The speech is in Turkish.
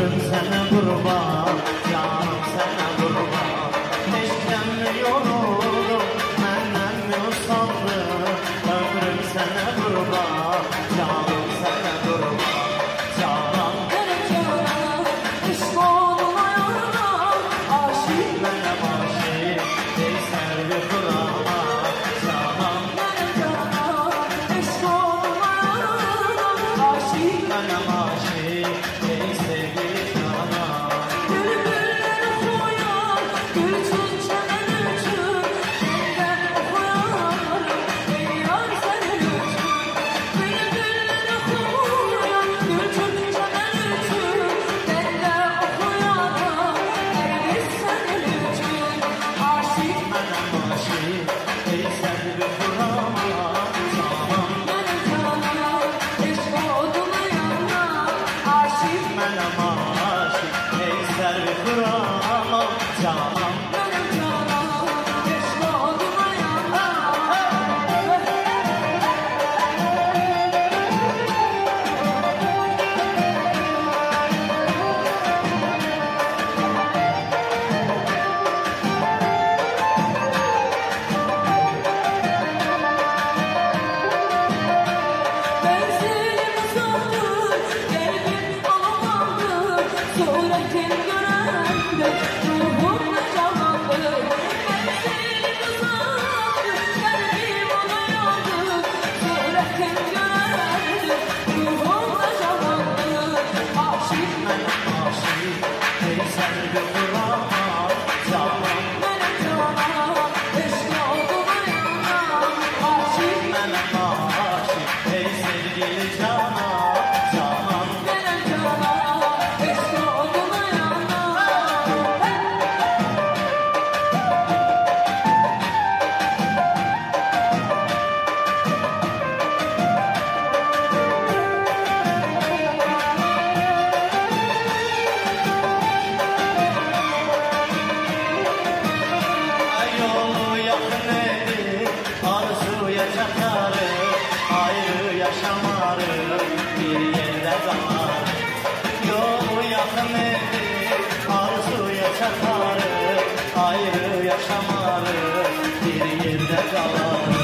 ömrüm sana kurban, canım sana kurban. Eşkten mi yoruldum, benden mi usandın? Ömrüm sana kurban, canım sana kurban. Canan Benim canım, iş olmayana aşık. benim aşık, değser bir kurama. Canan Benim canım, iş olmayana aşık. benim aşık, değser bir kurama. Bülbüller okuyan, gülçin çemen üçün. Benden okuyan, ey yar senin üçün. Bülbüller okuyan, gülçin çemen üçün. Benden okuyan, ey biz senin üçün. Aşık Benim aşık, değser bir kurama. Canan benim canım, eşk olmayana aşık. benim aşık, değser bir kurama. Canan Benim canım, eşk olmayana. Benzerim uzaktır, kalbim alamandır. Suretin görende ruhum canlandır. Benzerim uzaktır, kalbim alamandır. Suretin görende ruhum canlandır. Aşık benim aşık, değser bir kurama. Canan benim canım, eşk olmayana aşık. benim aşık, ey sevgili Canan. Canan Benim canım, eşk olmayana. yolu yakın edik, arzuya çatarız. Ayrı yaşamarız, bir yerde kalarız. Yolu yakın edik, arzuya çatarız. Ayrı yaşamarız, bir yerde kalarız.